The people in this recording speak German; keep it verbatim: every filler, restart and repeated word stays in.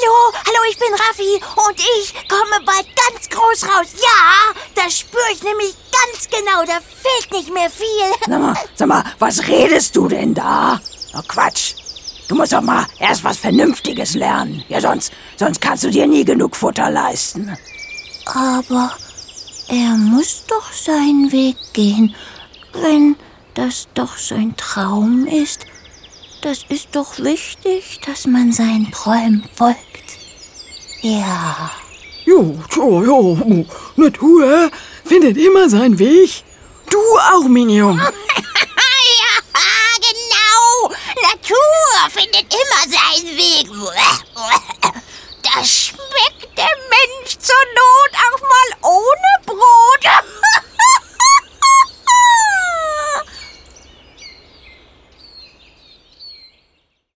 Hallo, hallo, ich bin Raffi und ich komme bald ganz groß raus. Ja, das spüre ich nämlich ganz genau, da fehlt nicht mehr viel. Sag mal, sag mal, was redest du denn da? Oh, Quatsch. Du musst doch mal erst was Vernünftiges lernen. Ja, sonst, sonst kannst du dir nie genug Futter leisten. Aber er muss doch seinen Weg gehen, wenn das doch sein Traum ist. Das ist doch wichtig, dass man seinen Träumen folgt. Ja. Jo, jo, jo. Natur findet immer seinen Weg. Du auch, Minium. Ja, genau. Natur findet immer seinen Weg. Das